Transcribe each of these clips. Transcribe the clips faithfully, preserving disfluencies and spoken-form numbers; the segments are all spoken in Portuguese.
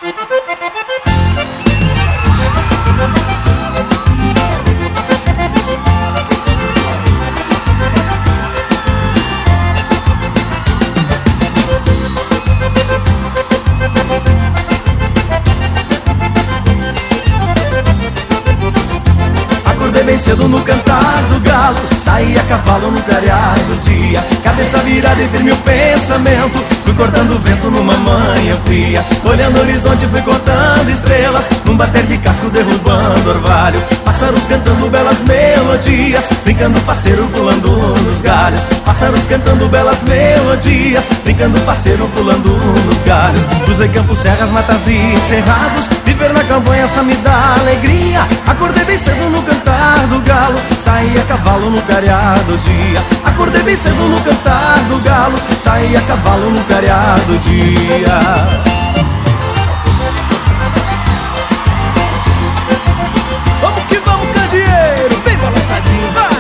Bem cedo no cantar do galo, saí a cavalo no clarear do dia. Cabeça virada e firme o pensamento, fui cortando o vento numa manhã fria. Olhando o horizonte fui cortando estrelas, num bater de casco derrubando orvalho. Pássaros cantando belas melodias, brincando faceiro pulando nos galhos. Pássaros cantando belas melodias, brincando faceiro pulando nos galhos. Cruzei campos, serras, matas e cerrados, viver na campanha só me dá alegria. Acordei bem cedo no cantar do galo, saí a cavalo no clarear do dia. Acordei bem cedo no cantar do galo, saí a cavalo no clarear do dia. Vamos que vamos, candeeiro, bem balançadinho, vai!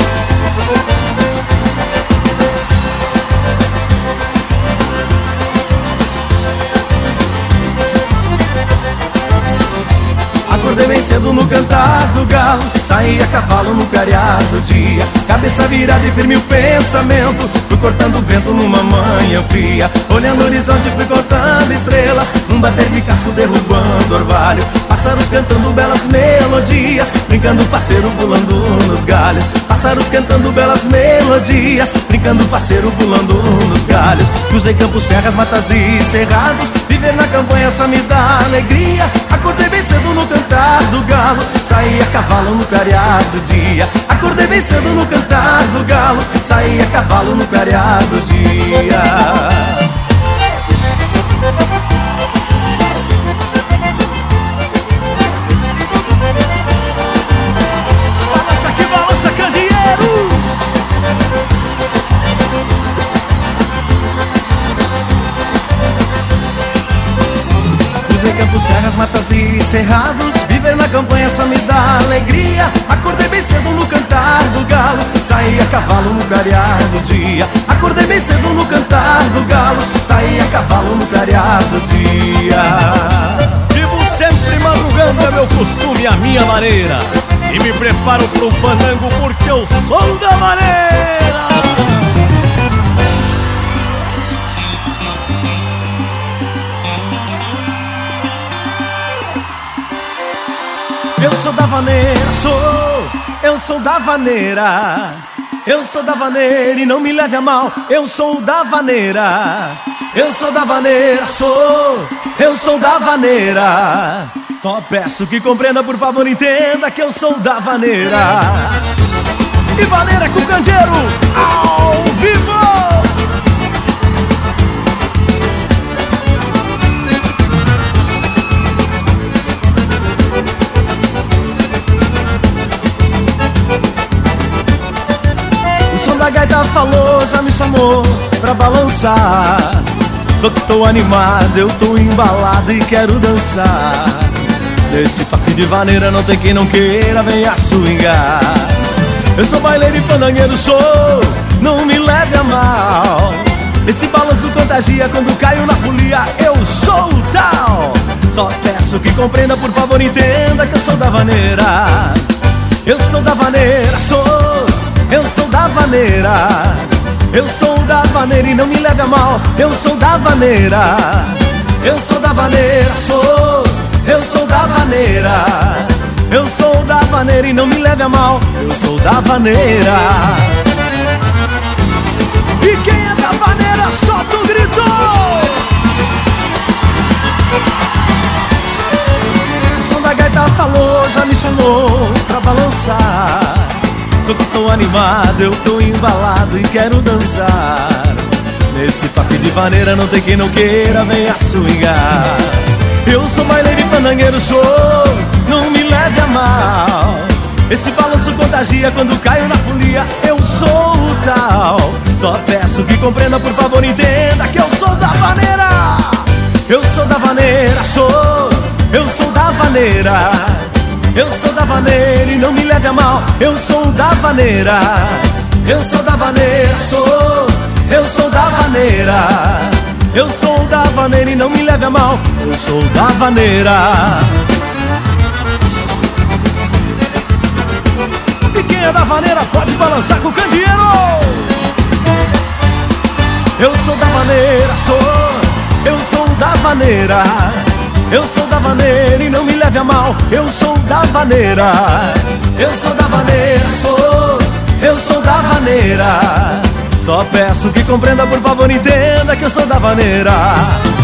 Acordei bem cedo no cantar do galo, saí a cavalo no clarear do dia. Cabeça virada e firme o pensamento, fui cortando o vento numa manhã fria. Olhando o horizonte fui cortando estrelas, num bater de casco derrubando orvalho. Pássaros cantando belas melodias, brincando faceiro pulando nos galhos. Pássaros cantando belas melodias, brincando faceiro pulando nos galhos. Cruzei campos, serras, matas e cerrados, viver na campanha só me dá alegria. Acordei bem cedo no cantar do galo, saí a cavalo no clarear do dia. Acordei bem cedo no cantar do galo, saí a cavalo no clarear do dia. Balança que balança, candeeiro! Cruzei campos, serras, matas e cerrados, viver na campanha só me dá alegria. Acordei bem cedo no cantar do galo, saí a cavalo no clarear do dia. Acordei bem cedo no cantar do galo, saí a cavalo no clarear do dia. Vivo sempre madrugando, é meu costume e a minha maneira, e me preparo pro fandango porque eu sou da maneira. Eu sou da vaneira, sou, eu sou da vaneira. Eu sou da vaneira e não me leve a mal, eu sou da vaneira. Eu sou da vaneira, sou, eu sou da vaneira. Só peço que compreenda, por favor, entenda que eu sou da vaneira. E vaneira com o candeeiro, ao vivo! A gaita falou, já me chamou pra balançar. Tô, tô animado, eu tô embalado e quero dançar. Nesse toque de vaneira não tem quem não queira, venha swingar. Eu sou baileiro e fandangueiro, sou, não me leve a mal. Esse balanço contagia quando caio na folia, eu sou o tal. Só peço que compreenda, por favor, entenda que eu sou da vaneira. Eu sou da vaneira, sou, eu sou da vaneira. Eu sou da vaneira e não me leve a mal, eu sou da vaneira. Eu sou da vaneira, sou, eu sou da vaneira. Eu sou da vaneira e não me leve a mal, eu sou da vaneira. E quem é da vaneira, solta o grito! O som da gaita falou, já me chamou pra balançar. Tô, tô animado, eu tô embalado e quero dançar. Nesse toque de vaneira não tem quem não queira, venha swingar. Eu sou baileiro e fandangueiro, sou, não me leve a mal. Esse balanço contagia quando caio na folia, eu sou o tal. Só peço que compreenda, por favor, entenda que eu sou da vaneira. Eu sou da vaneira, sou, eu sou da vaneira. Eu sou da vaneira e não me leve a mal, eu sou da vaneira. Eu sou da vaneira, sou, eu sou da vaneira. Eu sou da vaneira e não me leve a mal, eu sou da vaneira. E quem é da vaneira pode balançar com o candeeiro. Eu sou da vaneira, sou, eu sou da vaneira. Eu sou da vaneira e não me leve a mal, eu sou da vaneira. Eu sou da vaneira, sou, eu sou da vaneira. Só peço que compreenda, por favor, entenda que eu sou da vaneira.